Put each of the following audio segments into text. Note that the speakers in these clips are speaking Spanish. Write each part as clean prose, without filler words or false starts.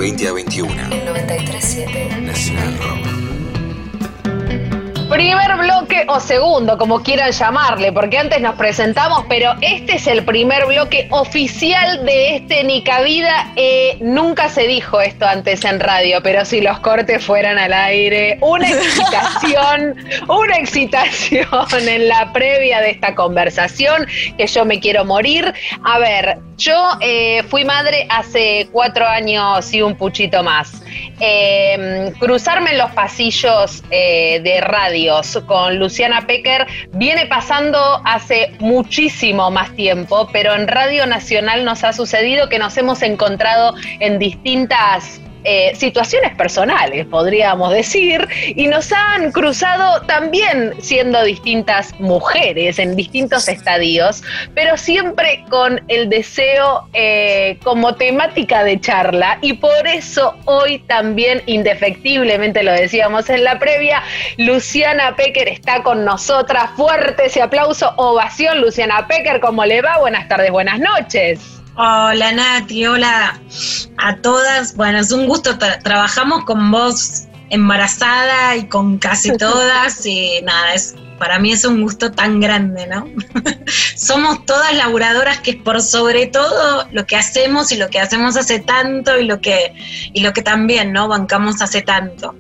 20 a 21. El 93.7. Nacional Rock. Primer bloque o segundo, como quieran llamarle, porque antes nos presentamos, pero este es el primer bloque oficial de este Ni Cabida. Nunca se dijo esto antes en radio, pero si los cortes fueran al aire, una excitación en la previa de esta conversación, que yo me quiero morir. A ver, yo fui madre hace 4 años y un puchito más. Cruzarme en los pasillos de radios con Luciana Pecker viene pasando hace muchísimo más tiempo, pero en Radio Nacional nos ha sucedido que nos hemos encontrado en distintas situaciones personales, podríamos decir, y nos han cruzado también siendo distintas mujeres en distintos estadios, pero siempre con el deseo como temática de charla, y por eso hoy también, indefectiblemente lo decíamos en la previa, Luciana Pecker está con nosotras. Fuerte ese aplauso, ovación. Luciana Pecker, ¿cómo le va? Buenas tardes, buenas noches. Hola Nati, hola a todas. Bueno, es un gusto, trabajamos con vos embarazada y con casi todas y nada, para mí es un gusto tan grande, ¿no? Somos todas laburadoras, que es por sobre todo lo que hacemos y lo que hacemos hace tanto y lo que también, ¿no? Bancamos hace tanto.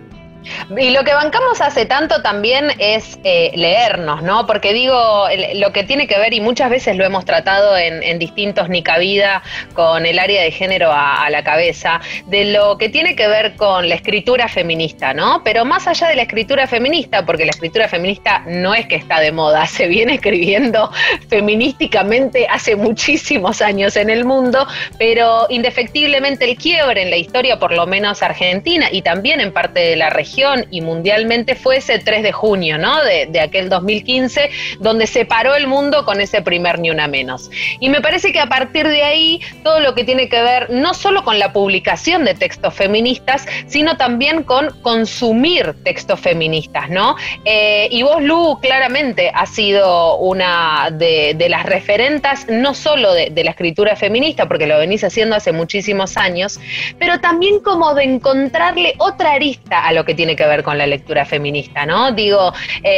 Y lo que bancamos hace tanto también es leernos, ¿no? Porque digo, lo que tiene que ver, y muchas veces lo hemos tratado en distintos Ni Cabida con el área de género a la cabeza, de lo que tiene que ver con la escritura feminista, ¿no? Pero más allá de la escritura feminista, porque la escritura feminista no es que está de moda, se viene escribiendo feminísticamente hace muchísimos años en el mundo, pero indefectiblemente el quiebre en la historia, por lo menos argentina, y también en parte de la región y mundialmente, fue ese 3 de junio, ¿no? De aquel 2015, donde se paró el mundo con ese primer Ni Una Menos. Y me parece que a partir de ahí, todo lo que tiene que ver no solo con la publicación de textos feministas, sino también con consumir textos feministas, ¿no? Y vos, Lu, claramente has sido una de las referentas, no solo de la escritura feminista, porque lo venís haciendo hace muchísimos años, pero también como de encontrarle otra arista a lo que tiene que ver con la lectura feminista, ¿no? Digo,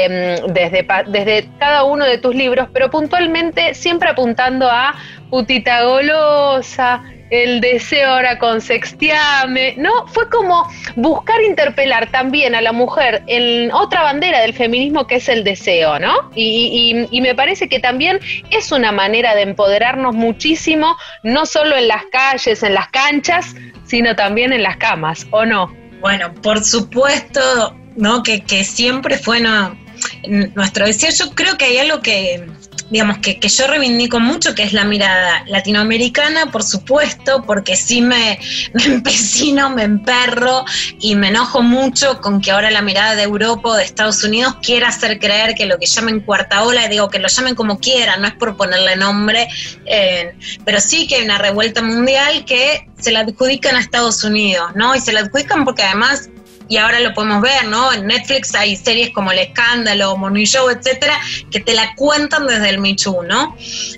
desde cada uno de tus libros, pero puntualmente siempre apuntando a Putita Golosa, El deseo ahora con Sextiame, ¿no? Fue como buscar interpelar también a la mujer en otra bandera del feminismo, que es el deseo, ¿no? Y me parece que también es una manera de empoderarnos muchísimo, no solo en las calles, en las canchas, sino también en las camas, ¿o no? Bueno, por supuesto, ¿no? Que siempre fue nuestro deseo. Yo creo que hay algo que, digamos, que yo reivindico mucho, que es la mirada latinoamericana, por supuesto, porque sí me empecino, me emperro y me enojo mucho con que ahora la mirada de Europa o de Estados Unidos quiera hacer creer que lo que llamen cuarta ola, digo, que lo llamen como quieran, no es por ponerle nombre, pero sí que hay una revuelta mundial que se la adjudican a Estados Unidos, ¿no? Y se la adjudican porque además, y ahora lo podemos ver, ¿no? En Netflix hay series como El Escándalo, Morning Show, etcétera, que te la cuentan desde el Me Too, ¿no?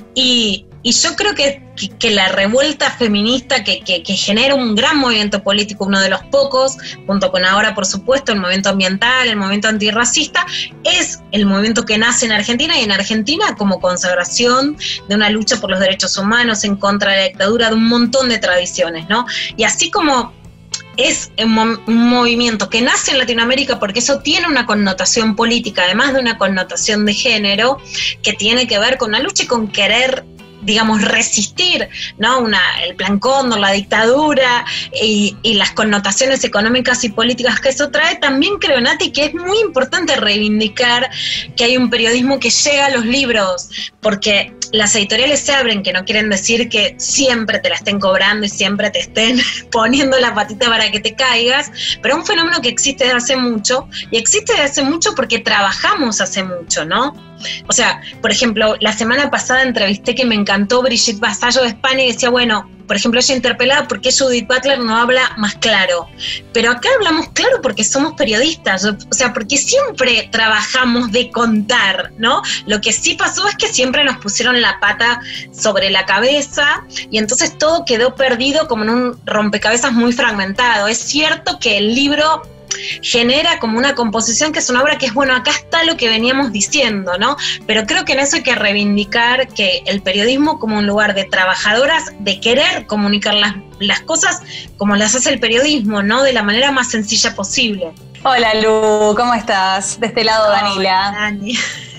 Y yo creo que la revuelta feminista que genera un gran movimiento político, uno de los pocos, junto con ahora, por supuesto, el movimiento ambiental, el movimiento antirracista, es el movimiento que nace en Argentina, y en Argentina como consagración de una lucha por los derechos humanos, en contra de la dictadura, de un montón de tradiciones, ¿no? Y así como es un movimiento que nace en Latinoamérica, porque eso tiene una connotación política, además de una connotación de género, que tiene que ver con la lucha y con querer, digamos, resistir, ¿no? El Plan Cóndor, la dictadura y las connotaciones económicas y políticas que eso trae. También creo, Nati, que es muy importante reivindicar que hay un periodismo que llega a los libros, porque las editoriales se abren, que no quieren decir que siempre te la estén cobrando y siempre te estén poniendo la patita para que te caigas, pero es un fenómeno que existe desde hace mucho, y existe desde hace mucho porque trabajamos hace mucho, ¿no? O sea, por ejemplo, la semana pasada entrevisté, que me encantó, Brigitte Vasallo de España, y decía, bueno, por ejemplo, ella interpelaba por qué Judith Butler no habla más claro. Pero acá hablamos claro porque somos periodistas, o sea, porque siempre trabajamos de contar, ¿no? Lo que sí pasó es que siempre nos pusieron la pata sobre la cabeza y entonces todo quedó perdido como en un rompecabezas muy fragmentado. Es cierto que el libro genera como una composición que es una obra que es, bueno, acá está lo que veníamos diciendo, ¿no? Pero creo que en eso hay que reivindicar que el periodismo como un lugar de trabajadoras, de querer comunicar las cosas como las hace el periodismo, ¿no? De la manera más sencilla posible. Hola Lu, ¿cómo estás? De este lado, Danila. Dani.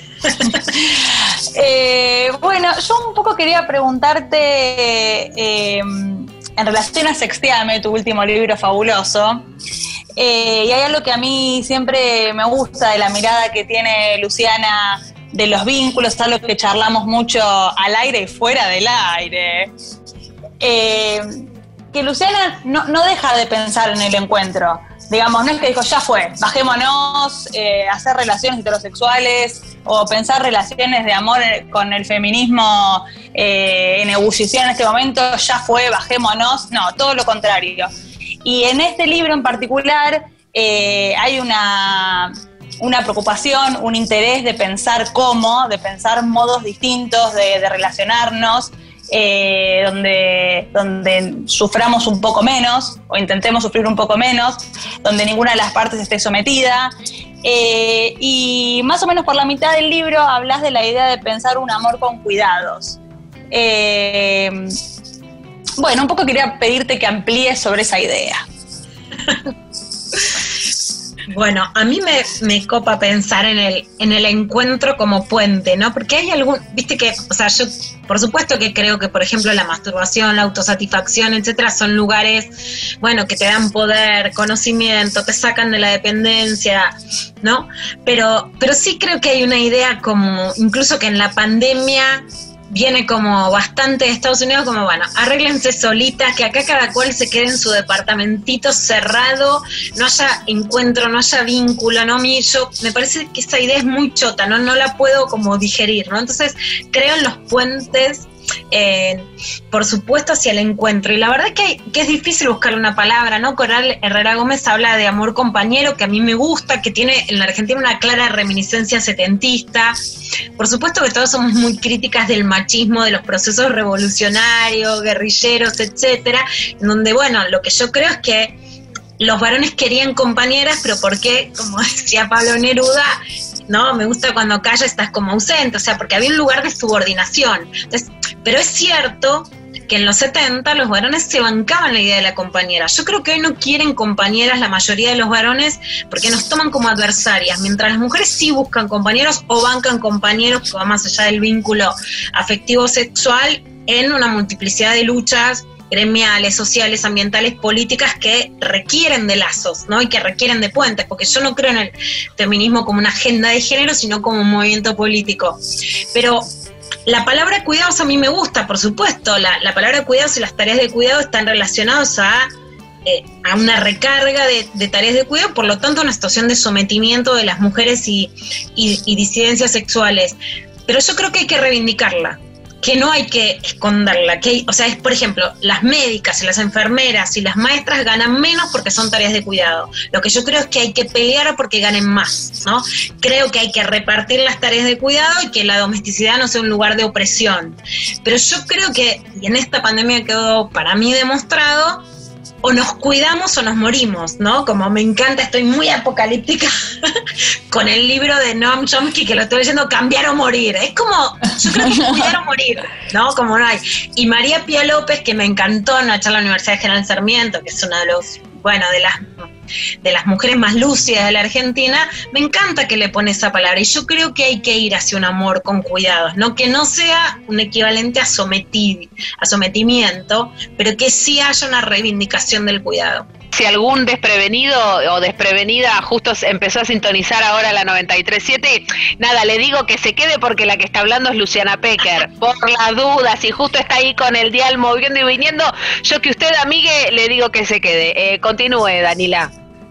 Bueno, yo un poco quería preguntarte en relación a Sextéame, tu último libro fabuloso. Y hay algo que a mí siempre me gusta de la mirada que tiene Luciana de los vínculos, algo que charlamos mucho al aire y fuera del aire. Que Luciana no deja de pensar en el encuentro. Digamos, no es que dijo, ya fue, bajémonos, hacer relaciones heterosexuales o pensar relaciones de amor con el feminismo en ebullición en este momento, ya fue, bajémonos. No, todo lo contrario. Y en este libro en particular hay una preocupación, un interés de pensar de pensar modos distintos de relacionarnos, donde suframos un poco menos, o intentemos sufrir un poco menos, donde ninguna de las partes esté sometida. Y más o menos por la mitad del libro hablas de la idea de pensar un amor con cuidados. Bueno, un poco quería pedirte que amplíes sobre esa idea. Bueno, a mí me copa pensar en el encuentro como puente, ¿no? Porque hay viste que, o sea, yo por supuesto que creo que, por ejemplo, la masturbación, la autosatisfacción, etcétera, son lugares, bueno, que te dan poder, conocimiento, te sacan de la dependencia, ¿no? Pero sí creo que hay una idea como, incluso que en la pandemia viene como bastante de Estados Unidos, como bueno, arréglense solitas, que acá cada cual se quede en su departamentito cerrado, no haya encuentro, no haya vínculo, ¿no? Me parece que esa idea es muy chota, no la puedo como digerir, ¿no? Entonces creo en los puentes, por supuesto, hacia el encuentro. Y la verdad que es difícil buscar una palabra, ¿no? Coral Herrera Gómez habla de amor compañero, que a mí me gusta, que tiene en la Argentina una clara reminiscencia setentista. Por supuesto que todos somos muy críticas del machismo, de los procesos revolucionarios, guerrilleros, etcétera, en donde, bueno, lo que yo creo es que los varones querían compañeras, pero porque, como decía Pablo Neruda, no, me gusta cuando calla, estás como ausente, o sea, porque había un lugar de subordinación. Entonces, pero es cierto que en los 70 los varones se bancaban la idea de la compañera. Yo creo que hoy no quieren compañeras la mayoría de los varones porque nos toman como adversarias, mientras las mujeres sí buscan compañeros o bancan compañeros que van más allá del vínculo afectivo sexual en una multiplicidad de luchas gremiales, sociales, ambientales, políticas que requieren de lazos, ¿no? Y que requieren de puentes, porque yo no creo en el feminismo como una agenda de género, sino como un movimiento político. Pero la palabra cuidados a mí me gusta, por supuesto. La palabra cuidados y las tareas de cuidado están relacionados a una recarga de tareas de cuidado, por lo tanto una situación de sometimiento de las mujeres y disidencias sexuales. Pero yo creo que hay que reivindicarla, que no hay que esconderla, o sea, es, por ejemplo, las médicas y las enfermeras y las maestras ganan menos porque son tareas de cuidado. Lo que yo creo es que hay que pelear porque ganen más, ¿no? Creo que hay que repartir las tareas de cuidado y que la domesticidad no sea un lugar de opresión. Pero yo creo que, y en esta pandemia quedó para mí demostrado, o nos cuidamos o nos morimos, ¿no? Como me encanta, estoy muy apocalíptica con el libro de Noam Chomsky que lo estoy leyendo, Cambiar o Morir. Es como, yo creo que cuidar o morir, ¿no? Como no hay. Y María Pía López, que me encantó en una charla en la Universidad General Sarmiento, que es una de los, bueno, de las mujeres más lúcidas de la Argentina, me encanta que le pone esa palabra. Y yo creo que hay que ir hacia un amor con cuidados, ¿no? Que no sea un equivalente a sometimiento, pero que sí haya una reivindicación del cuidado. Si algún desprevenido o desprevenida justo empezó a sintonizar ahora la 93.7, nada, le digo que se quede porque la que está hablando es Luciana Pecker. Por las dudas, si justo está ahí con el dial moviendo y viniendo, yo que usted, amigue, le digo que se quede. Continúe, Danila.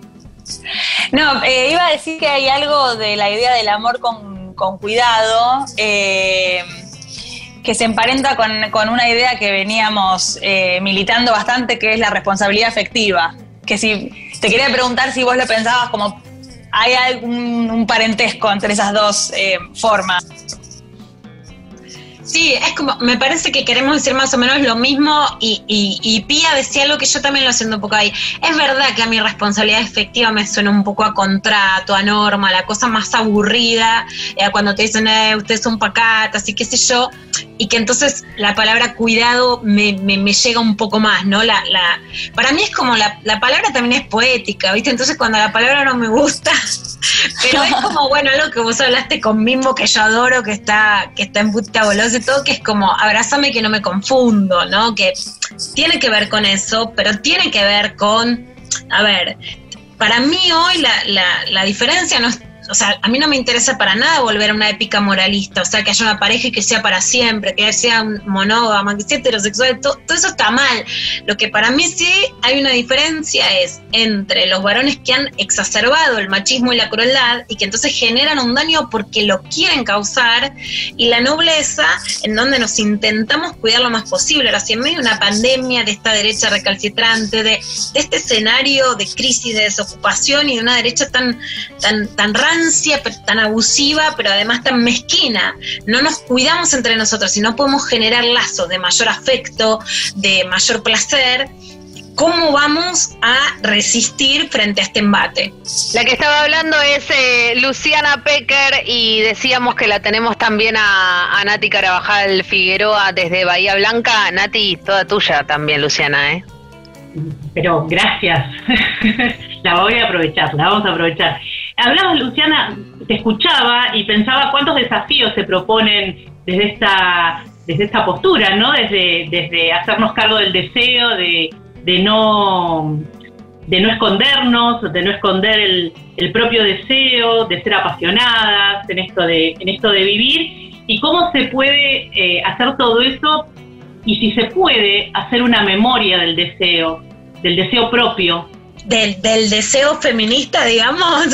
No, iba a decir que hay algo de la idea del amor con cuidado, que se emparenta con una idea que veníamos militando bastante, que es la responsabilidad afectiva. Que si te quería preguntar si vos lo pensabas como hay algún parentesco entre esas dos formas. Sí, es como, me parece que queremos decir más o menos lo mismo y Pía decía algo que yo también lo siento un poco ahí. Es verdad que a mi responsabilidad efectiva me suena un poco a contrato, a norma, la cosa más aburrida, cuando te dicen, ustedes son pacatas y qué sé yo, y que entonces la palabra cuidado me llega un poco más, ¿no? Para mí es como la palabra también es poética, ¿viste? Entonces cuando la palabra no me gusta, pero es como, bueno, algo que vos hablaste con Mimmo, que yo adoro, que está en Putita Bolosa y todo, que es como, abrázame que no me confundo, ¿no? Que tiene que ver con eso, pero tiene que ver con, a ver, para mí hoy la diferencia no es, o sea, a mí no me interesa para nada volver a una épica moralista, o sea, que haya una pareja y que sea para siempre, que sea monógama, que sea heterosexual, todo eso está mal. Lo que para mí sí hay una diferencia es entre los varones que han exacerbado el machismo y la crueldad y que entonces generan un daño porque lo quieren causar, y la nobleza en donde nos intentamos cuidar lo más posible. Ahora, si en medio de una pandemia, de esta derecha recalcitrante, de este escenario de crisis, de desocupación y de una derecha tan tan abusiva, pero además tan mezquina, no nos cuidamos entre nosotros y no podemos generar lazos de mayor afecto, de mayor placer, ¿cómo vamos a resistir frente a este embate? La que estaba hablando es Luciana Pecker, y decíamos que la tenemos también a Nati Carabajal Figueroa desde Bahía Blanca. Nati, toda tuya también, Luciana, ¿eh? Pero gracias, la vamos a aprovechar. Hablabas, Luciana, te escuchaba y pensaba cuántos desafíos se proponen desde esta postura, ¿no? Desde hacernos cargo del deseo, de no escondernos, de no esconder el propio deseo, de ser apasionadas en esto de vivir, y cómo se puede hacer todo eso, y si se puede hacer una memoria del deseo propio. Del deseo feminista, digamos.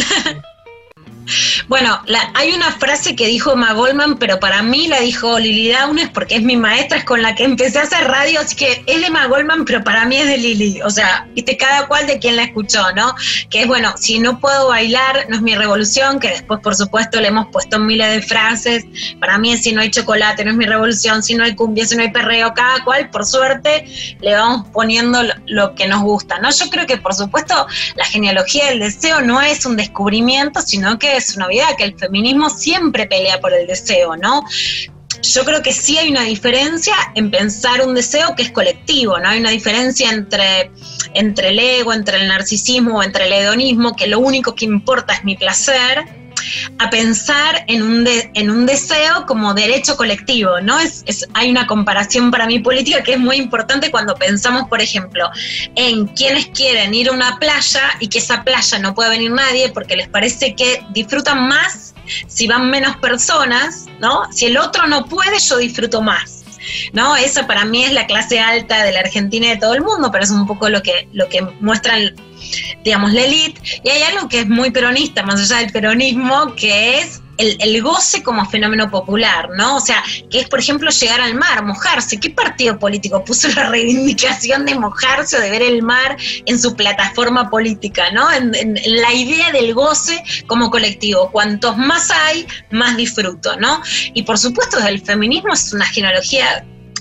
Bueno, hay una frase que dijo Emma Goldman, pero para mí la dijo Lili Downes, porque es mi maestra, es con la que empecé a hacer radio, así que es de Emma Goldman, pero para mí es de Lili. O sea, viste, cada cual de quien la escuchó, ¿no? Que es, bueno, si no puedo bailar, no es mi revolución, que después, por supuesto, le hemos puesto miles de frases. Para mí es si no hay chocolate, no es mi revolución, si no hay cumbia, si no hay perreo, cada cual, por suerte, le vamos poniendo lo que nos gusta, ¿no? Yo creo que, por supuesto, la genealogía del deseo no es un descubrimiento, sino que es una vida que el feminismo siempre pelea por el deseo, ¿no? Yo creo que sí hay una diferencia en pensar un deseo que es colectivo, ¿no? Hay una diferencia entre el ego, entre el narcisismo o entre el hedonismo, que lo único que importa es mi placer, a pensar en un deseo como derecho colectivo, ¿no? Hay una comparación para mí política que es muy importante cuando pensamos, por ejemplo, en quienes quieren ir a una playa y que esa playa no pueda venir nadie porque les parece que disfrutan más si van menos personas, ¿no? Si el otro no puede, yo disfruto más, ¿no? Esa para mí es la clase alta de la Argentina y de todo el mundo, pero es un poco lo que muestran, digamos, la élite. Y hay algo que es muy peronista, más allá del peronismo, que es el goce como fenómeno popular, ¿no? O sea, que es, por ejemplo, llegar al mar, mojarse. ¿Qué partido político puso la reivindicación de mojarse o de ver el mar en su plataforma política, ¿no? En la idea del goce como colectivo. Cuantos más hay, más disfruto, ¿no? Y por supuesto, el feminismo es una genealogía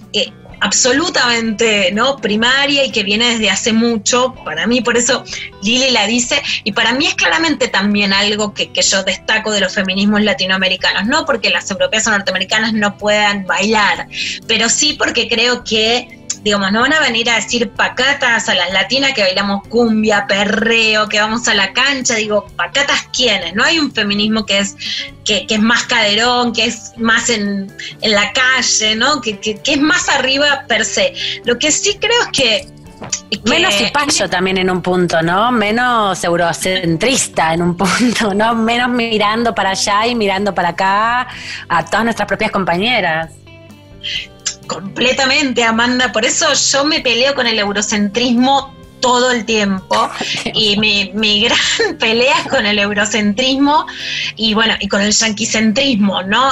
absolutamente, ¿no?, primaria y que viene desde hace mucho, para mí, por eso Lili la dice, y para mí es claramente también algo que yo destaco de los feminismos latinoamericanos, no porque las europeas o norteamericanas no puedan bailar, pero sí porque creo que, digamos, no van a venir a decir pacatas a las latinas que bailamos cumbia, perreo, que vamos a la cancha. Digo, ¿pacatas quiénes? No hay un feminismo que es más caderón, que es más en la calle, ¿no? Que es más arriba per se. Lo que sí creo es que menos cipayo también en un punto, ¿no? Menos eurocentrista en un punto, ¿no? Menos mirando para allá y mirando para acá a todas nuestras propias compañeras. Completamente, Amanda, por eso yo me peleo con el eurocentrismo todo el tiempo, y mi gran pelea es con el eurocentrismo y bueno, y con el yanquicentrismo, ¿no?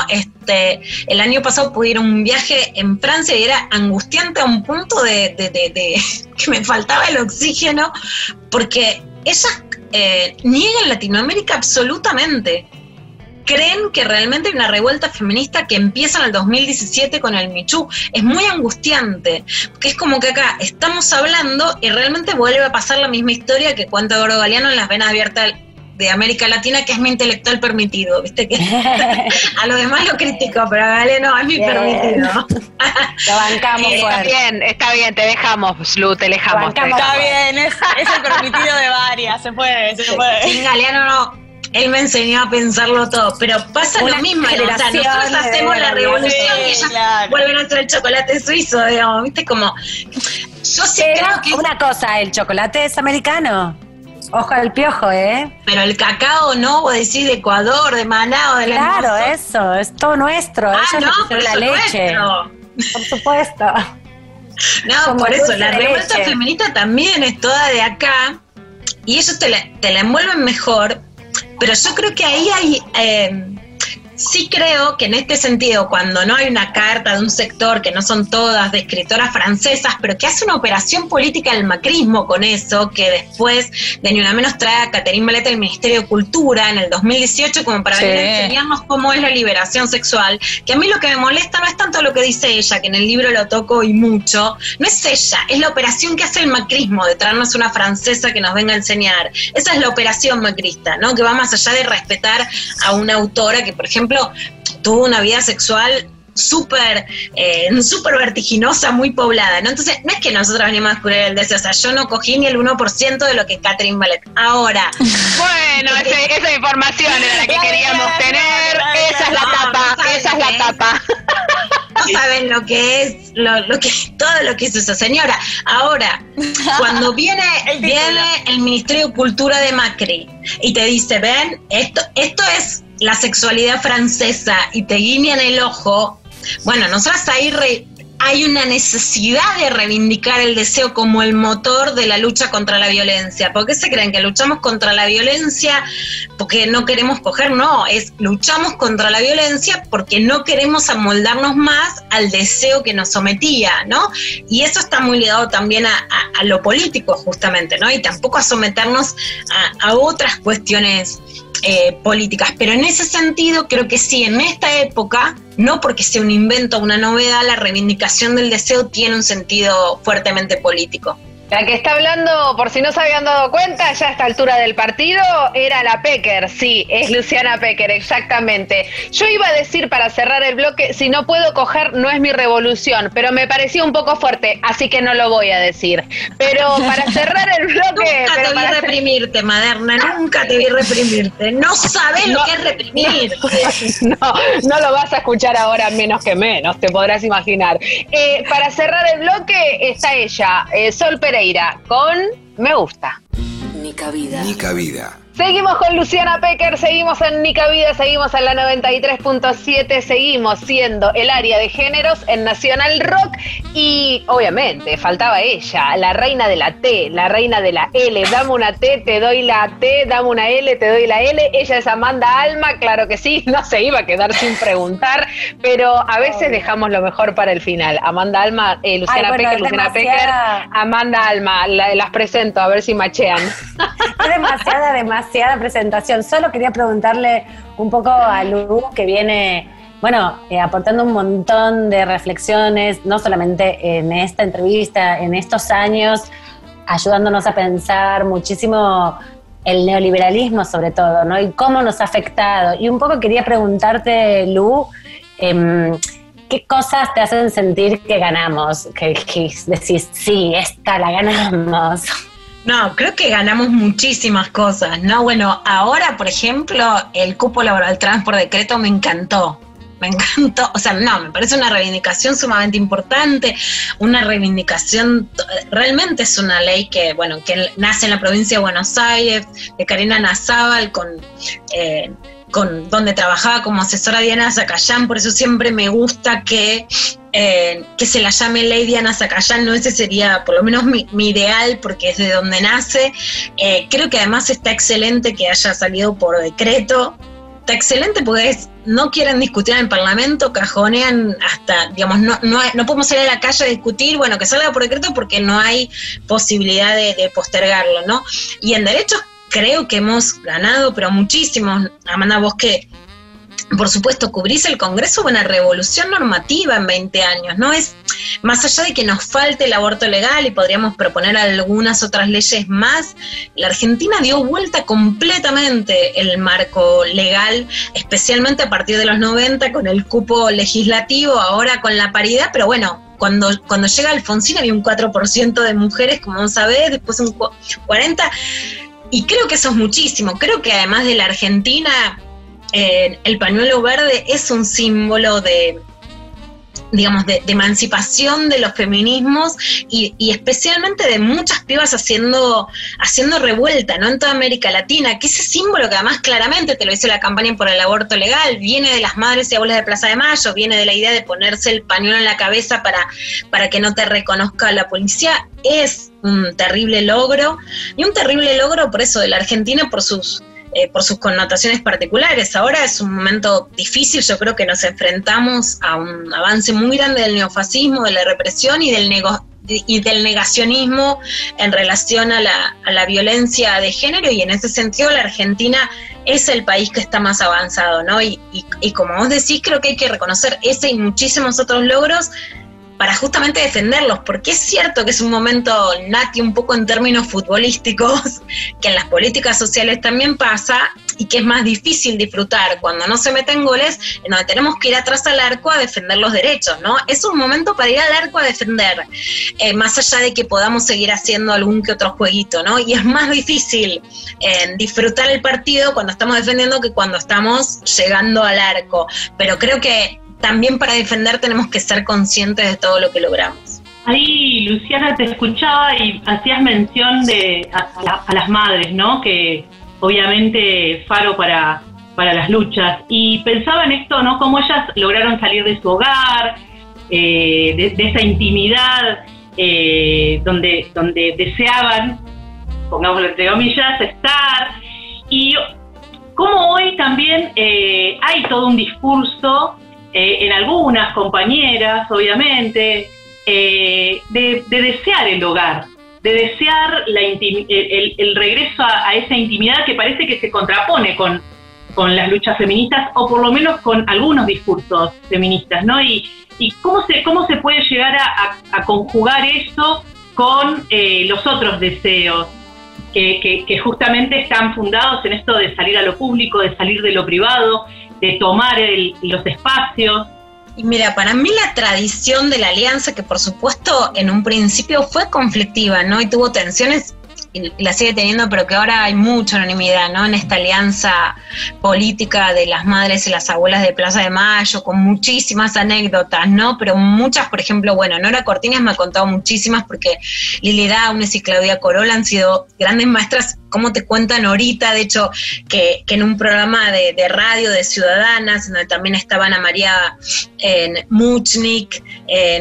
El año pasado pude ir a un viaje en Francia y era angustiante a un punto de que me faltaba el oxígeno, porque ellas niegan Latinoamérica absolutamente. Creen que realmente hay una revuelta feminista que empieza en el 2017 con el Me Too. Es muy angustiante, porque es como que acá estamos hablando y realmente vuelve a pasar la misma historia que cuenta Gordo Galeano en Las Venas Abiertas de América Latina, que es mi intelectual permitido, ¿viste? Que a lo demás lo critico, pero a Galeano es mi permitido. Lo bancamos fuerte. Está bien, te dejamos, Lu, te dejamos. Está bien, es el permitido de varias, se puede. Sin Galeano no. Él me enseñó a pensarlo todo, pero pasa lo mismo, o sea, nosotros hacemos la revolución y ellas vuelven a hacer el chocolate suizo, digamos, ¿viste? Como, yo sí creo que... Una cosa, el chocolate es americano. Ojo al piojo, ¿eh? Pero el cacao, ¿no? Vos decís de Ecuador, de Manao, de la Claro, eso, es todo nuestro. Ellos no, la leche. Por supuesto. No, como por eso, la revuelta feminista también es toda de acá, y ellos te la envuelven mejor. Pero yo creo que ahí hay, sí creo que en este sentido, cuando no hay una carta de un sector, que no son todas de escritoras francesas, pero que hace una operación política del macrismo con eso, que después de Ni Una Menos trae a Catherine Valette del Ministerio de Cultura en el 2018 como para venir a enseñarnos cómo es la liberación sexual, que a mí lo que me molesta no es tanto lo que dice ella, que en el libro lo toco y mucho, no es ella, es la operación que hace el macrismo de traernos una francesa que nos venga a enseñar. Esa es la operación macrista, ¿no? Que va más allá de respetar a una autora que, por ejemplo, tuvo una vida sexual súper vertiginosa, muy poblada, ¿no? Entonces, no es que nosotros venimos a descubrir el deseo, o sea, yo no cogí ni el 1% de lo que Catherine Valette. Ahora. Bueno, esa información era la que queríamos tener, esa es la tapa. No saben lo que es, todo lo que hizo esa señora. Ahora, cuando viene el Ministerio de Cultura de Macri y te dice, ven, esto es la sexualidad francesa, y te guiñan el ojo, bueno, nosotras ahí hay una necesidad de reivindicar el deseo como el motor de la lucha contra la violencia. ¿Por qué se creen que luchamos contra la violencia porque no queremos coger? No, luchamos contra la violencia porque no queremos amoldarnos más al deseo que nos sometía, ¿no? Y eso está muy ligado también a lo político, justamente, ¿no? Y tampoco a someternos a otras cuestiones políticas, pero en ese sentido creo que sí, en esta época, no porque sea un invento o una novedad, la reivindicación del deseo tiene un sentido fuertemente político. La que está hablando, por si no se habían dado cuenta, ya a esta altura del partido, era la Pecker, sí, es Luciana Pecker, exactamente. Yo iba a decir para cerrar el bloque, si no puedo coger, no es mi revolución, pero me parecía un poco fuerte, así que no lo voy a decir. Pero para cerrar el bloque... Nunca te vi reprimirte, Maderna, nunca te vi reprimirte. No sabes lo que es reprimirte. No lo vas a escuchar ahora menos que menos, te podrás imaginar. Para cerrar el bloque está ella, Sol Pereira, con Me Gusta. Ni cabida. Ni cabida. Seguimos con Luciana Pecker, seguimos en Ni Cabida, seguimos en la 93.7, seguimos siendo el área de géneros en Nacional Rock y obviamente faltaba ella, la reina de la T, la reina de la L. Dame una T, te doy la T, dame una L, te doy la L. Ella es Amanda Alma, claro que sí, no se iba a quedar sin preguntar, pero a veces dejamos lo mejor para el final. Amanda Alma, Luciana Pecker, Luciana Pecker, Amanda Alma, las presento a ver si machean. Es demasiada presentación. Solo quería preguntarle un poco a Lu, que viene, bueno, aportando un montón de reflexiones, no solamente en esta entrevista, en estos años, ayudándonos a pensar muchísimo el neoliberalismo sobre todo, ¿no? Y cómo nos ha afectado. Y un poco quería preguntarte, Lu, ¿qué cosas te hacen sentir que ganamos? Que decís, sí, esta la ganamos. No, creo que ganamos muchísimas cosas, ¿no? Bueno, ahora, por ejemplo, el cupo laboral trans por decreto me encantó, o sea, no, me parece una reivindicación sumamente importante, una reivindicación, realmente es una ley que, bueno, que nace en la provincia de Buenos Aires, de Karina Nazábal, donde trabajaba como asesora Diana Zacayán, por eso siempre me gusta que se la llame Lady Ana Zacayán, ¿no? Ese sería por lo menos mi ideal, porque es de donde nace. Creo que además está excelente que haya salido por decreto. Está excelente porque no quieren discutir en el Parlamento, cajonean hasta, digamos, no podemos salir a la calle a discutir, bueno, que salga por decreto porque no hay posibilidad de postergarlo, ¿no? Y en derechos creo que hemos ganado, pero muchísimos. Amanda, vos que, por supuesto, cubrís el Congreso, una revolución normativa en 20 años, ¿no? Es más allá de que nos falte el aborto legal y podríamos proponer algunas otras leyes más, la Argentina dio vuelta completamente el marco legal, especialmente a partir de los 90 con el cupo legislativo, ahora con la paridad, pero bueno, cuando llega Alfonsín había un 4% de mujeres, como vamos a ver, después un 40%, y creo que eso es muchísimo. Creo que además de la Argentina, el pañuelo verde es un símbolo de, digamos, de emancipación de los feminismos y especialmente de muchas pibas haciendo revuelta, ¿no? En toda América Latina, que ese símbolo que además claramente, te lo dice la campaña por el aborto legal, viene de las madres y abuelas de Plaza de Mayo, viene de la idea de ponerse el pañuelo en la cabeza para que no te reconozca la policía. Es un terrible logro, y un terrible logro por eso de la Argentina, por sus connotaciones particulares. Ahora es un momento difícil, yo creo que nos enfrentamos a un avance muy grande del neofascismo, de la represión y del negacionismo en relación a la violencia de género, y en ese sentido la Argentina es el país que está más avanzado, ¿no? Y como vos decís, creo que hay que reconocer ese y muchísimos otros logros para justamente defenderlos, porque es cierto que es un momento, Nati, un poco en términos futbolísticos, que en las políticas sociales también pasa, y que es más difícil disfrutar cuando no se meten goles, en donde tenemos que ir atrás al arco a defender los derechos, ¿no? Es un momento para ir al arco a defender, más allá de que podamos seguir haciendo algún que otro jueguito, ¿no? Y es más difícil disfrutar el partido cuando estamos defendiendo que cuando estamos llegando al arco, pero creo que también para defender tenemos que ser conscientes de todo lo que logramos. Ahí, Luciana, te escuchaba y hacías mención a las madres, ¿no? Que obviamente faro para las luchas. Y pensaba en esto, ¿no? Cómo ellas lograron salir de su hogar, de esa intimidad donde deseaban, pongámoslo entre comillas, estar. Y cómo hoy también hay todo un discurso en algunas compañeras, obviamente, de desear el hogar, de desear el regreso a esa intimidad que parece que se contrapone con las luchas feministas, o por lo menos con algunos discursos feministas, ¿no? Y cómo se puede llegar a conjugar eso con los otros deseos que justamente están fundados en esto de salir a lo público, de salir de lo privado, de tomar los espacios. Y mira, para mí la tradición de la alianza, que por supuesto en un principio fue conflictiva, ¿no? Y tuvo tensiones, y la sigue teniendo, pero que ahora hay mucha unanimidad, ¿no? En esta alianza política de las madres y las abuelas de Plaza de Mayo, con muchísimas anécdotas, ¿no? Pero muchas, por ejemplo, bueno, Nora Cortines me ha contado muchísimas, porque Lili Downes y Claudia Corolla han sido grandes maestras, como te cuentan ahorita, de hecho, que en un programa de radio de Ciudadanas, donde también estaba Ana María Muchnik,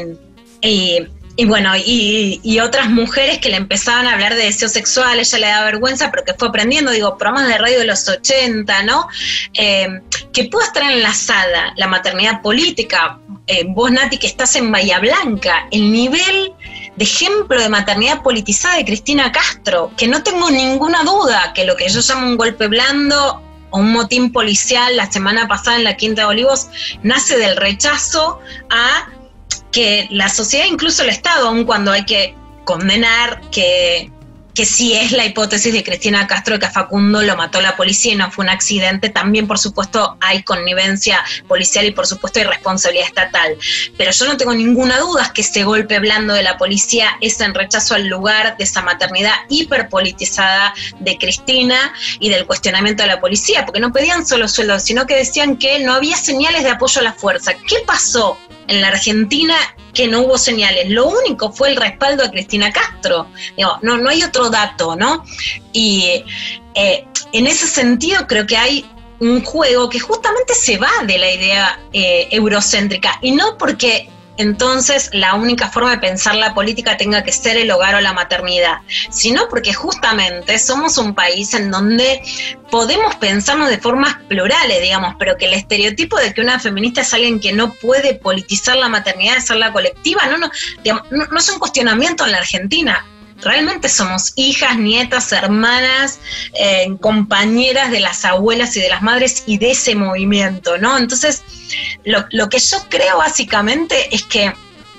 y bueno, y otras mujeres que le empezaban a hablar de deseo sexual, ella le da vergüenza, pero que fue aprendiendo, digo, programas de radio de los 80, ¿no? Que pueda estar enlazada la maternidad política. Vos, Nati, que estás en Bahía Blanca, el nivel de ejemplo de maternidad politizada de Cristina Castro, que no tengo ninguna duda que lo que yo llamo un golpe blando o un motín policial la semana pasada en la Quinta de Olivos nace del rechazo a que la sociedad, incluso el Estado, aun cuando hay que condenar que sí es la hipótesis de Cristina Castro, que a Facundo lo mató la policía y no fue un accidente, también por supuesto hay connivencia policial y por supuesto hay responsabilidad estatal. Pero yo no tengo ninguna duda que ese golpe blando de la policía es en rechazo al lugar de esa maternidad hiperpolitizada de Cristina y del cuestionamiento de la policía, porque no pedían solo sueldos, sino que decían que no había señales de apoyo a la fuerza. ¿Qué pasó en la Argentina que no hubo señales? Lo único fue el respaldo a Cristina Castro. Digo, no hay otro dato, ¿no? Y en ese sentido creo que hay un juego que justamente se va de la idea eurocéntrica, y no porque entonces la única forma de pensar la política tenga que ser el hogar o la maternidad, sino porque justamente somos un país en donde podemos pensarnos de formas plurales, digamos, pero que el estereotipo de que una feminista es alguien que no puede politizar la maternidad, hacerla colectiva, no es un cuestionamiento en la Argentina. Realmente somos hijas, nietas, hermanas, compañeras de las abuelas y de las madres y de ese movimiento, ¿no? Entonces, lo que yo creo básicamente es que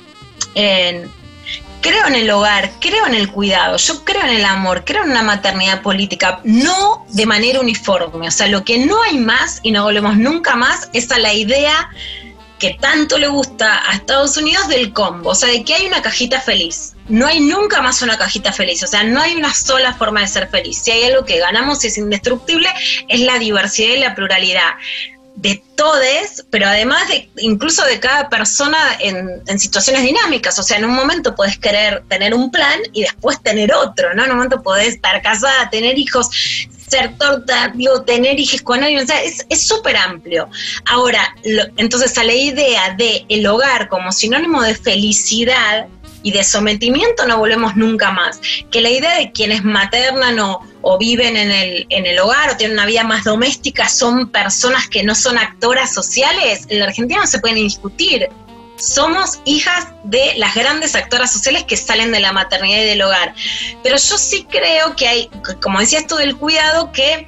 creo en el hogar, creo en el cuidado, yo creo en el amor, creo en una maternidad política, no de manera uniforme. O sea, lo que no hay más y no volvemos nunca más es a la idea que tanto le gusta a Estados Unidos del combo, o sea, de que hay una cajita feliz. No hay nunca más una cajita feliz, o sea, no hay una sola forma de ser feliz. Si hay algo que ganamos y es indestructible, es la diversidad y la pluralidad de todes, pero además incluso de cada persona en situaciones dinámicas. O sea, en un momento podés querer tener un plan y después tener otro, ¿no? En un momento podés estar casada, tener hijos, ser torta, tener hijos con alguien, o sea, es súper amplio. Ahora, entonces a la idea de el hogar como sinónimo de felicidad y de sometimiento no volvemos nunca más. Que la idea de quienes maternan o viven en el hogar o tienen una vida más doméstica son personas que no son actoras sociales, en la Argentina no se pueden discutir. Somos hijas de las grandes actoras sociales que salen de la maternidad y del hogar. Pero yo sí creo que hay, como decía esto del cuidado, que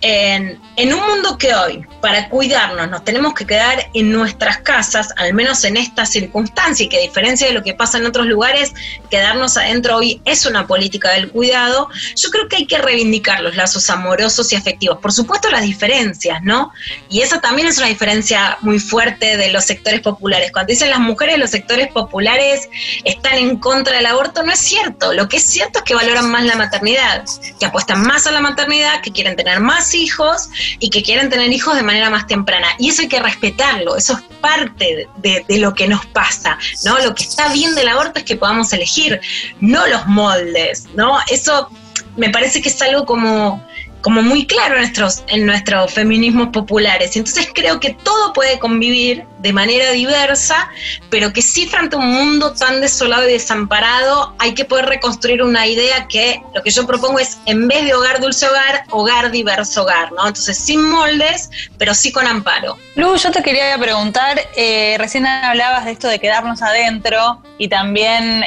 en un mundo que hoy, para cuidarnos, nos tenemos que quedar en nuestras casas, al menos en esta circunstancia, y que a diferencia de lo que pasa en otros lugares, quedarnos adentro hoy es una política del cuidado. Yo creo que hay que reivindicar los lazos amorosos y afectivos. Por supuesto las diferencias, ¿no? Y esa también es una diferencia muy fuerte de los sectores populares. Cuando dicen las mujeres de los sectores populares están en contra del aborto, no es cierto. Lo que es cierto es que valoran más la maternidad, que apuestan más a la maternidad, que quieren tener más hijos y que quieren tener hijos de manera más temprana. Y eso hay que respetarlo, eso es parte de lo que nos pasa, ¿no? Lo que está bien del aborto es que podamos elegir, no los moldes, ¿no? Eso me parece que es algo como muy claro en nuestros feminismos populares. Entonces creo que todo puede convivir de manera diversa, pero que sí, frente a un mundo tan desolado y desamparado, hay que poder reconstruir una idea que lo que yo propongo es, en vez de hogar dulce hogar, hogar diverso hogar, ¿no? Entonces sin moldes, pero sí con amparo. Lu, yo te quería preguntar, recién hablabas de esto de quedarnos adentro y también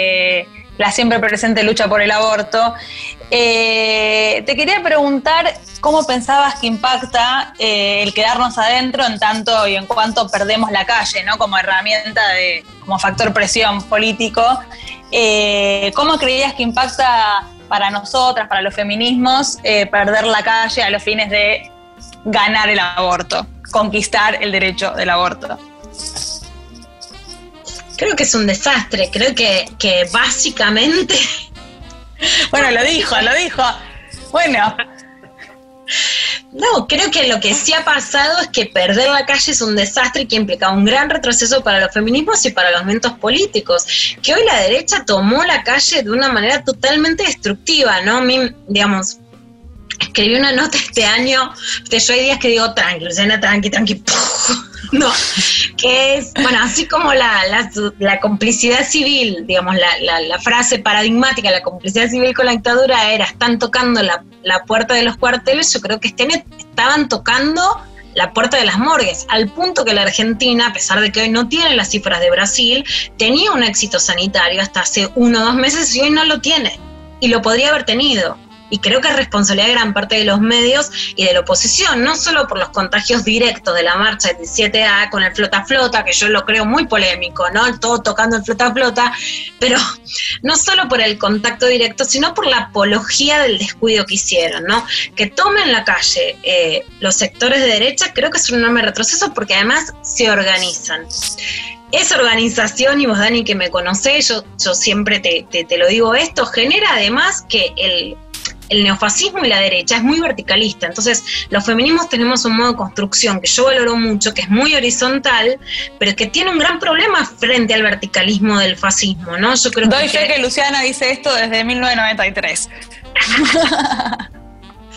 la siempre presente lucha por el aborto. Te quería preguntar cómo pensabas que impacta el quedarnos adentro en tanto y en cuanto perdemos la calle, ¿no? Como herramienta como factor presión político. ¿Cómo creías que impacta para nosotras, para los feminismos, perder la calle a los fines de ganar el aborto, conquistar el derecho del aborto? Creo que es un desastre, creo que básicamente... Bueno, lo dijo. Bueno. No, creo que lo que sí ha pasado es que perder la calle es un desastre que implica un gran retroceso para los feminismos y para los movimientos políticos. Que hoy la derecha tomó la calle de una manera totalmente destructiva, ¿no? Digamos, escribí una nota este año, yo hay días que digo tranqui, Luciana, tranqui, no, que es, bueno, así como la complicidad civil, digamos, la frase paradigmática, la complicidad civil con la dictadura era, están tocando la puerta de los cuarteles, yo creo que estaban tocando la puerta de las morgues, al punto que la Argentina, a pesar de que hoy no tiene las cifras de Brasil, tenía un éxito sanitario hasta hace 1 o 2 meses y hoy no lo tiene, y lo podría haber tenido. Y creo que es responsabilidad de gran parte de los medios y de la oposición, no solo por los contagios directos de la marcha del 17A con el flota-flota, que yo lo creo muy polémico, ¿no? Todo tocando el flota-flota, pero no solo por el contacto directo, sino por la apología del descuido que hicieron, ¿no? Que tomen la calle los sectores de derecha, creo que es un enorme retroceso porque además se organizan. Esa organización, y vos, Dani, que me conocés, yo siempre te lo digo esto, genera además que el neofascismo y la derecha es muy verticalista. Entonces, los feminismos tenemos un modo de construcción que yo valoro mucho, que es muy horizontal, pero que tiene un gran problema frente al verticalismo del fascismo, ¿no? Yo creo Doy fe que Luciana dice esto desde 1993.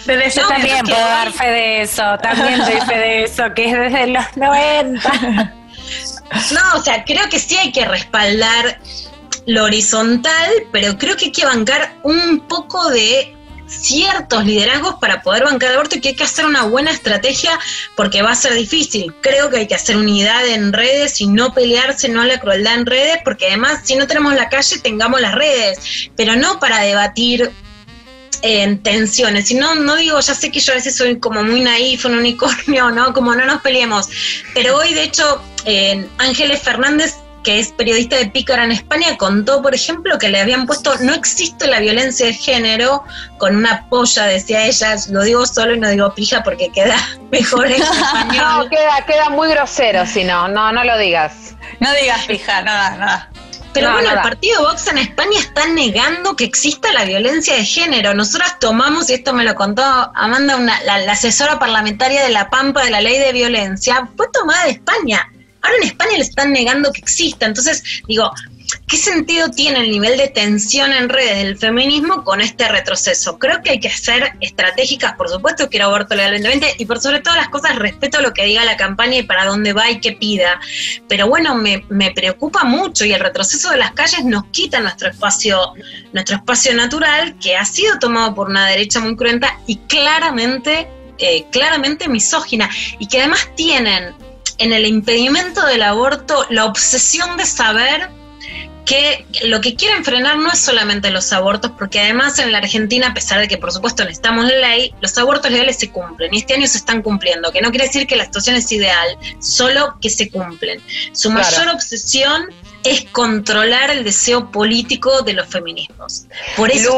Desde Yo también puedo dar fe de eso, también doy fe de eso, que es desde los 90. No, o sea, creo que sí hay que respaldar lo horizontal, pero creo que hay que bancar un poco de ciertos liderazgos para poder bancar el aborto y que hay que hacer una buena estrategia porque va a ser difícil. Creo que hay que hacer unidad en redes y no pelearse, no a la crueldad en redes, porque además si no tenemos la calle, tengamos las redes, pero no para debatir en tensiones, si no digo, ya sé que yo a veces soy como muy naif, un unicornio, ¿no? Como no nos peleemos, pero hoy de hecho Ángeles Fernández, que es periodista de Pícara en España, contó, por ejemplo, que le habían puesto "no existe la violencia de género", con una polla, decía ella, lo digo solo y no digo pija porque queda mejor en español. No, queda muy grosero, si no lo digas. No digas pija, nada. Pero No, bueno, nada. el partido Vox en España está negando que exista la violencia de género. Nosotras tomamos, y esto me lo contó Amanda, la asesora parlamentaria de La Pampa de la ley de violencia, fue tomada de España. Ahora en España le están negando que exista. Entonces, digo, ¿qué sentido tiene el nivel de tensión en redes del feminismo con este retroceso? Creo que hay que ser estratégicas, por supuesto, quiero aborto legal 2020, y por sobre todas las cosas respeto lo que diga la campaña y para dónde va y qué pida. Pero bueno, me preocupa mucho y el retroceso de las calles nos quita nuestro espacio natural, que ha sido tomado por una derecha muy cruenta y claramente misógina, y que además tienen en el impedimento del aborto la obsesión de saber que lo que quieren frenar no es solamente los abortos, porque además en la Argentina, a pesar de que por supuesto necesitamos la ley, los abortos legales se cumplen, y este año se están cumpliendo, que no quiere decir que la situación es ideal, solo que se cumplen. Su mayor obsesión es controlar el deseo político de los feminismos. Por eso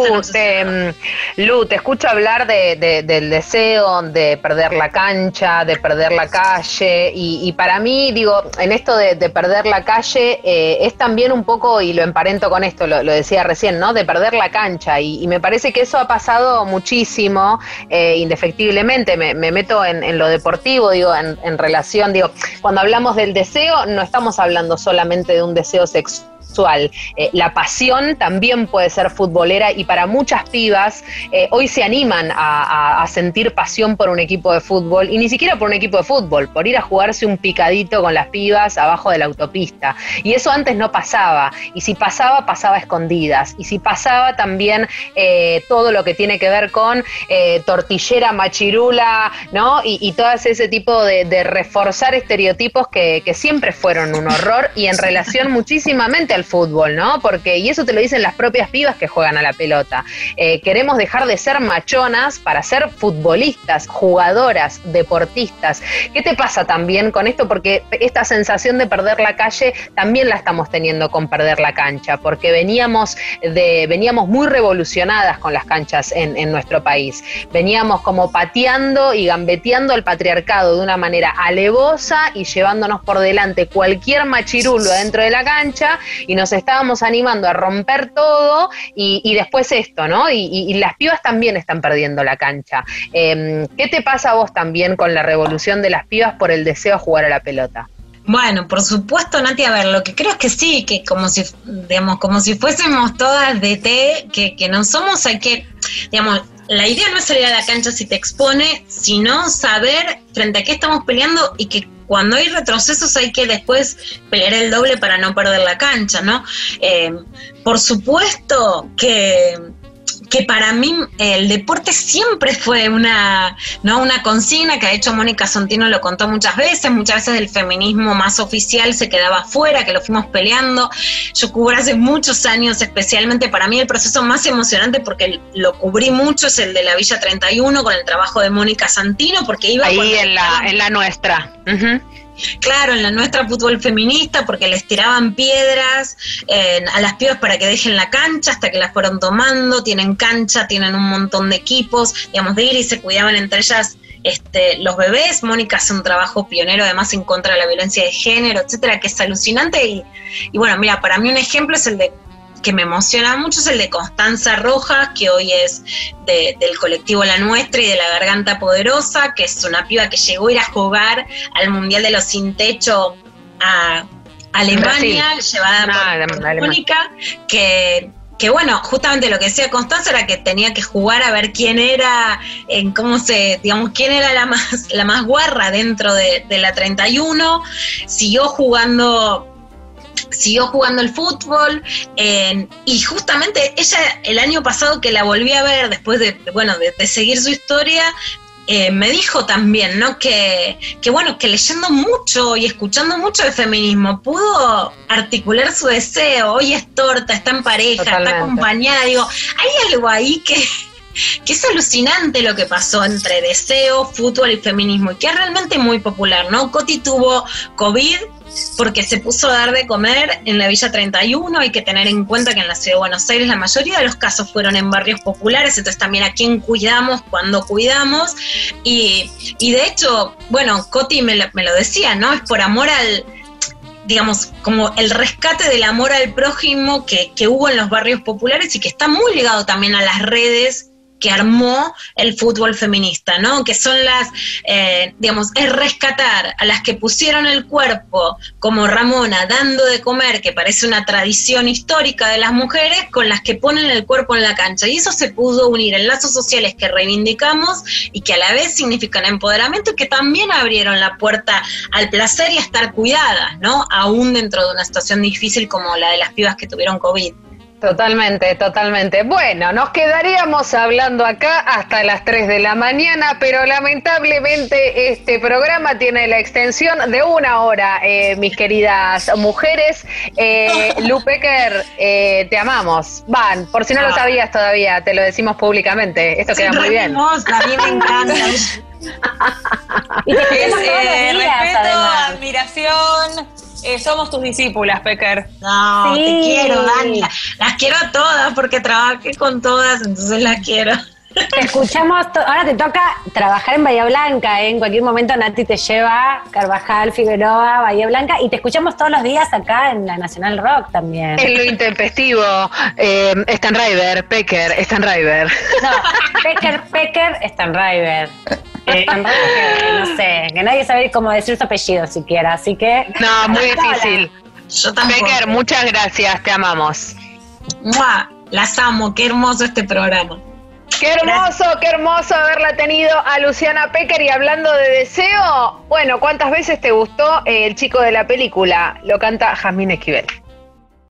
Lu, te escucho hablar del deseo de perder la cancha, de perder la calle, y para mí, digo, en esto de perder la calle, es también un poco, y lo emparento con esto, lo decía recién, ¿no? De perder la cancha, y me parece que eso ha pasado muchísimo, indefectiblemente. Me meto en lo deportivo, digo, en relación, digo, cuando hablamos del deseo, no estamos hablando solamente de un deseo sexual. La pasión también puede ser futbolera, y para muchas pibas hoy se animan a sentir pasión por un equipo de fútbol, y ni siquiera por un equipo de fútbol, por ir a jugarse un picadito con las pibas abajo de la autopista. Y eso antes no pasaba, y si pasaba a escondidas, y si pasaba también todo lo que tiene que ver con tortillera, machirula, ¿no? Y todo ese tipo de reforzar estereotipos que siempre fueron un horror, y en relación muchísimamente al fútbol, ¿no? Porque, y eso te lo dicen las propias pibas que juegan a la pelota, queremos dejar de ser machonas para ser futbolistas, jugadoras, deportistas. ¿Qué te pasa también con esto? Porque esta sensación de perder la calle también la estamos teniendo con perder la cancha, porque veníamos muy revolucionadas con las canchas en nuestro país. Veníamos como pateando y gambeteando al patriarcado de una manera alevosa y llevándonos por delante cualquier machirulo dentro de la cancha, y nos estábamos animando a romper todo, y después esto, ¿no? Y las pibas también están perdiendo la cancha. ¿Qué te pasa a vos también con la revolución de las pibas por el deseo de jugar a la pelota? Bueno, por supuesto, Nati, a ver, lo que creo es que sí, que como si fuésemos todas de té, que no somos, hay que, digamos, la idea no es salir a la cancha si te expone, sino saber frente a qué estamos peleando, y que cuando hay retrocesos hay que después pelear el doble para no perder la cancha, ¿no? Por supuesto que para mí el deporte siempre fue una consigna, que de hecho Mónica Sontino lo contó muchas veces el feminismo más oficial se quedaba afuera, que lo fuimos peleando. Yo cubrí hace muchos años, especialmente para mí el proceso más emocionante, porque lo cubrí mucho, es el de la Villa 31 con el trabajo de Mónica Santino, porque iba ahí en la nuestra. Uh-huh. Claro, en la nuestra fútbol feminista, porque les tiraban piedras a las pibas para que dejen la cancha, hasta que las fueron tomando, tienen cancha, tienen un montón de equipos, digamos, de ir, y se cuidaban entre ellas los bebés. Mónica hace un trabajo pionero además en contra de la violencia de género, etcétera, que es alucinante, y bueno, mira, para mí un ejemplo es el de que me emociona mucho, es el de Constanza Rojas, que hoy es del colectivo La Nuestra y de La Garganta Poderosa, que es una piba que llegó a ir a jugar al Mundial de los Sin Techo a Alemania, llevada por Mónica, que que bueno, justamente lo que decía Constanza era que tenía que jugar a ver quién era, quién era la más guarra dentro de la 31, siguió jugando el fútbol, y justamente ella el año pasado que la volví a ver, después de seguir su historia, me dijo también, ¿no? Que leyendo mucho y escuchando mucho de feminismo pudo articular su deseo. Hoy es torta, está en pareja, Totalmente. Está acompañada. Digo, hay algo ahí que es alucinante lo que pasó entre deseo, fútbol y feminismo, y que es realmente muy popular, ¿no? Coti tuvo COVID porque se puso a dar de comer en la Villa 31. Hay que tener en cuenta que en la Ciudad de Buenos Aires la mayoría de los casos fueron en barrios populares, entonces también a quién cuidamos, cuando cuidamos, y de hecho, bueno, Coti me lo decía, ¿no? Es por amor al, digamos, como el rescate del amor al prójimo que hubo en los barrios populares y que está muy ligado también a las redes que armó el fútbol feminista, ¿no? Que son es rescatar a las que pusieron el cuerpo, como Ramona, dando de comer, que parece una tradición histórica de las mujeres, con las que ponen el cuerpo en la cancha. Y eso se pudo unir en lazos sociales que reivindicamos y que a la vez significan empoderamiento y que también abrieron la puerta al placer y a estar cuidadas, ¿no? Aún dentro de una situación difícil como la de las pibas que tuvieron COVID. Totalmente, totalmente. Bueno, nos quedaríamos hablando acá hasta las 3 de la mañana, pero lamentablemente este programa tiene la extensión de 1 hora, mis queridas mujeres. Lu Pecker, te amamos. Van, por si no lo sabías todavía, te lo decimos públicamente. Esto queda muy bien. Hermosa, a mí me encanta. Y te queremos todos los días, respeto, además. admiración. Somos tus discípulas, Pecker. No, Sí. te quiero, Dani. Las quiero a todas porque trabajé con todas, entonces las quiero. Te escuchamos, ahora te toca trabajar en Bahía Blanca, ¿eh? En cualquier momento Nati te lleva, Carvajal, Figueroa, Bahía Blanca, y te escuchamos todos los días acá en la Nacional Rock también. En lo intempestivo, Stanriver, Pecker, Stanriver. No, Pecker, Stanriver. Stanriver, no sé, que nadie sabe cómo decir su apellido siquiera, así que... No, muy difícil. Yo tampoco. Pecker, muchas gracias, te amamos. ¡Mua! Las amo, qué hermoso este programa. Qué hermoso haberla tenido a Luciana Pecker. Y hablando de deseo, bueno, ¿cuántas veces te gustó El chico de la película? Lo canta Jazmín Esquivel.